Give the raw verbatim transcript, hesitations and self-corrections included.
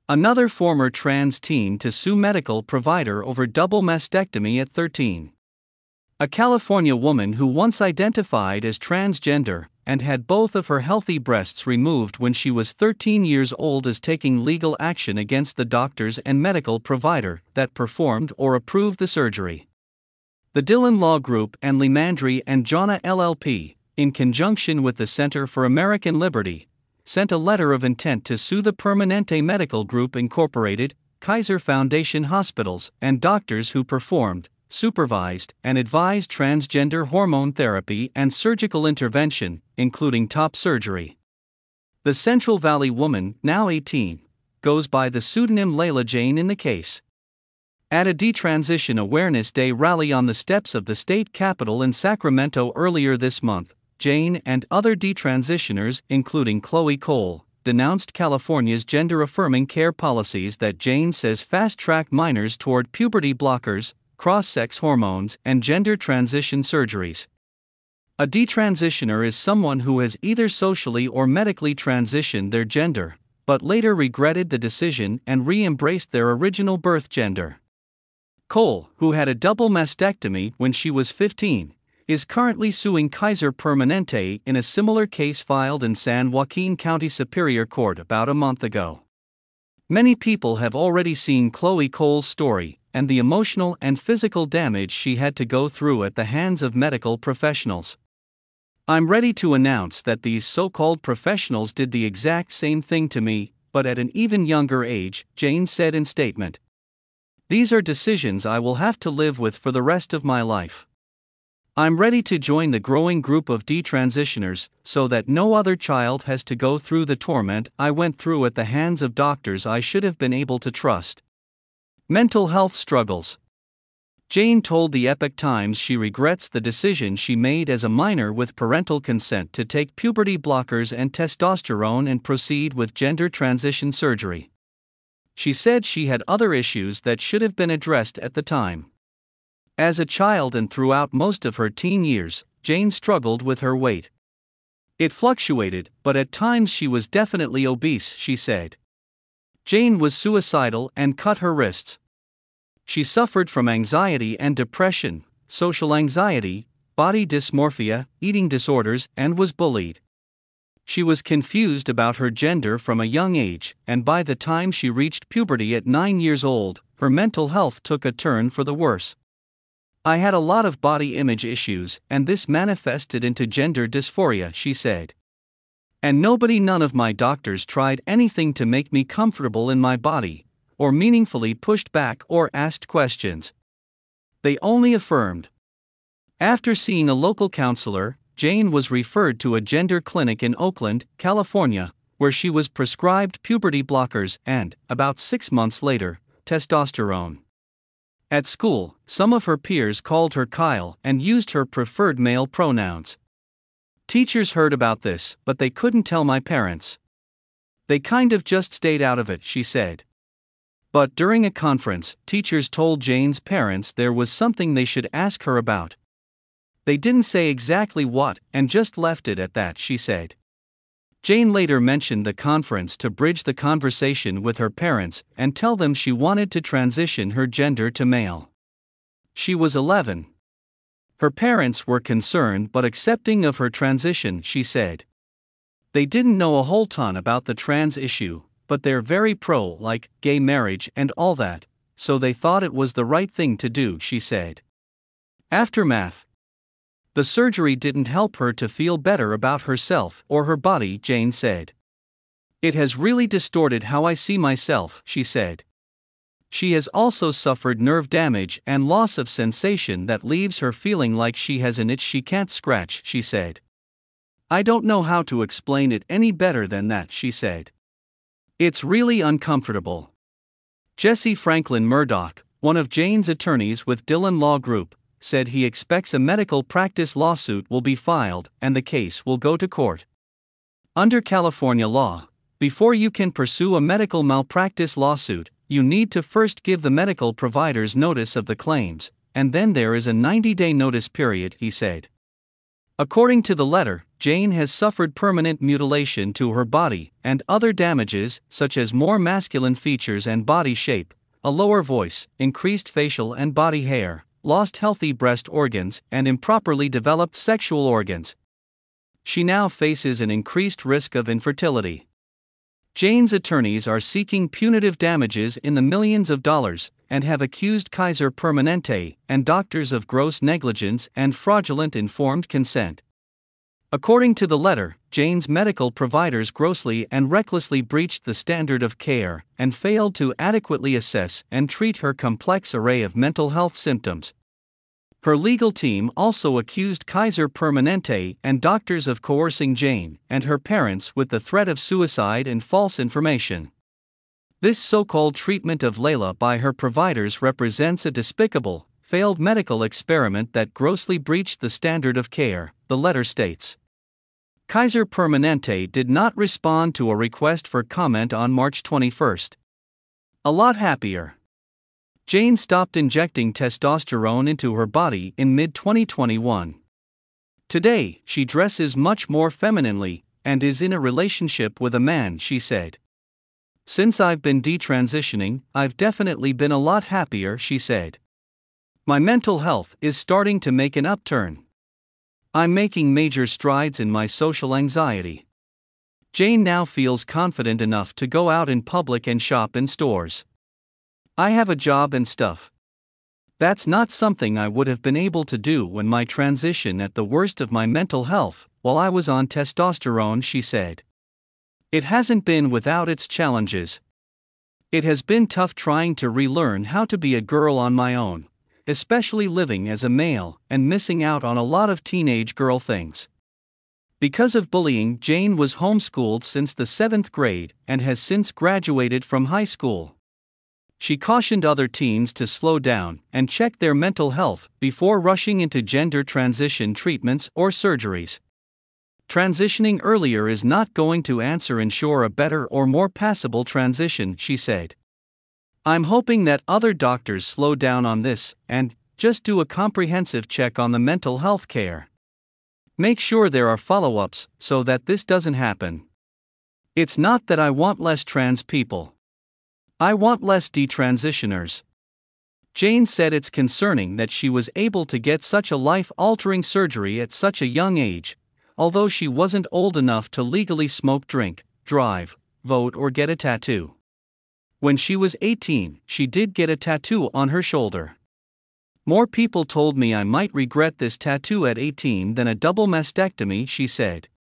Another former trans teen to sue medical provider over double mastectomy at thirteen. A California woman who once identified as transgender and had both of her healthy breasts removed when she was thirteen years old is taking legal action against the doctors and medical provider that performed or approved the surgery. The Dillon Law Group and Limandry and Jonna L L P, in conjunction with the Center for American Liberty, sent a letter of intent to sue the Permanente Medical Group Incorporated, Kaiser Foundation hospitals, and doctors who performed, supervised, and advised transgender hormone therapy and surgical intervention, including top surgery. The Central Valley woman, now eighteen, goes by the pseudonym Layla Jane in the case. At a Detransition Awareness Day rally on the steps of the state capitol in Sacramento earlier this month, Jane and other detransitioners, including Chloe Cole, denounced California's gender-affirming care policies that Jane says fast-track minors toward puberty blockers, cross-sex hormones, and gender transition surgeries. A detransitioner is someone who has either socially or medically transitioned their gender, but later regretted the decision and re-embraced their original birth gender. Cole, who had a double mastectomy when she was fifteen, is currently suing Kaiser Permanente in a similar case filed in San Joaquin County Superior Court about a month ago. Many people have already seen Chloe Cole's story and the emotional and physical damage she had to go through at the hands of medical professionals. I'm ready to announce that these so-called professionals did the exact same thing to me, but at an even younger age, Jane said in statement. These are decisions I will have to live with for the rest of my life. I'm ready to join the growing group of detransitioners so that no other child has to go through the torment I went through at the hands of doctors I should have been able to trust. Mental health struggles. Jane told the Epoch Times she regrets the decision she made as a minor with parental consent to take puberty blockers and testosterone and proceed with gender transition surgery. She said she had other issues that should have been addressed at the time. As a child and throughout most of her teen years, Jane struggled with her weight. It fluctuated, but at times she was definitely obese, she said. Jane was suicidal and cut her wrists. She suffered from anxiety and depression, social anxiety, body dysmorphia, eating disorders, and was bullied. She was confused about her gender from a young age, and by the time she reached puberty at nine years old, her mental health took a turn for the worse. I had a lot of body image issues, and this manifested into gender dysphoria, she said. And nobody, none of my doctors tried anything to make me comfortable in my body, or meaningfully pushed back or asked questions. They only affirmed. After seeing a local counselor, Jane was referred to a gender clinic in Oakland, California, where she was prescribed puberty blockers and, about six months later, testosterone. At school, some of her peers called her Kyle and used her preferred male pronouns. Teachers heard about this, but they couldn't tell my parents. They kind of just stayed out of it, she said. But during a conference, teachers told Jane's parents there was something they should ask her about. They didn't say exactly what, and just left it at that, she said. Jane later mentioned the conference to bridge the conversation with her parents and tell them she wanted to transition her gender to male. She was eleven. Her parents were concerned but accepting of her transition, she said. They didn't know a whole ton about the trans issue, but they're very pro, like, gay marriage and all that, so they thought it was the right thing to do, she said. Aftermath. The surgery didn't help her to feel better about herself or her body, Jane said. It has really distorted how I see myself, she said. She has also suffered nerve damage and loss of sensation that leaves her feeling like she has an itch she can't scratch, she said. I don't know how to explain it any better than that, she said. It's really uncomfortable. Jesse Franklin Murdoch, one of Jane's attorneys with Dillon Law Group, said he expects a medical practice lawsuit will be filed and the case will go to court. Under California law, before you can pursue a medical malpractice lawsuit, you need to first give the medical providers notice of the claims, and then there is a ninety-day notice period, he said. According to the letter, Jane has suffered permanent mutilation to her body and other damages, such as more masculine features and body shape, a lower voice, increased facial and body hair, lost healthy breast organs, and improperly developed sexual organs. She now faces an increased risk of infertility. Jane's attorneys are seeking punitive damages in the millions of dollars and have accused Kaiser Permanente and doctors of gross negligence and fraudulent informed consent. According to the letter, Jane's medical providers grossly and recklessly breached the standard of care and failed to adequately assess and treat her complex array of mental health symptoms. Her legal team also accused Kaiser Permanente and doctors of coercing Jane and her parents with the threat of suicide and false information. This so-called treatment of Layla by her providers represents a despicable, failed medical experiment that grossly breached the standard of care, the letter states. Kaiser Permanente did not respond to a request for comment on March twenty-first. A lot happier. Jane stopped injecting testosterone into her body in mid twenty twenty-one. Today, she dresses much more femininely and is in a relationship with a man, she said. Since I've been detransitioning, I've definitely been a lot happier, she said. My mental health is starting to make an upturn. I'm making major strides in my social anxiety. Jane now feels confident enough to go out in public and shop in stores. I have a job and stuff. That's not something I would have been able to do when my transition at the worst of my mental health, while I was on testosterone, she said. It hasn't been without its challenges. It has been tough trying to relearn how to be a girl on my own, especially living as a male and missing out on a lot of teenage girl things. Because of bullying, Jane was homeschooled since the seventh grade and has since graduated from high school. She cautioned other teens to slow down and check their mental health before rushing into gender transition treatments or surgeries. Transitioning earlier is not going to answer ensure a better or more passable transition, she said. I'm hoping that other doctors slow down on this and just do a comprehensive check on the mental health care. Make sure there are follow-ups so that this doesn't happen. It's not that I want less trans people. I want less detransitioners. Jane said it's concerning that she was able to get such a life-altering surgery at such a young age, although she wasn't old enough to legally smoke, drink, drive, vote, or get a tattoo. When she was eighteen, she did get a tattoo on her shoulder. More people told me I might regret this tattoo at eighteen than a double mastectomy, she said.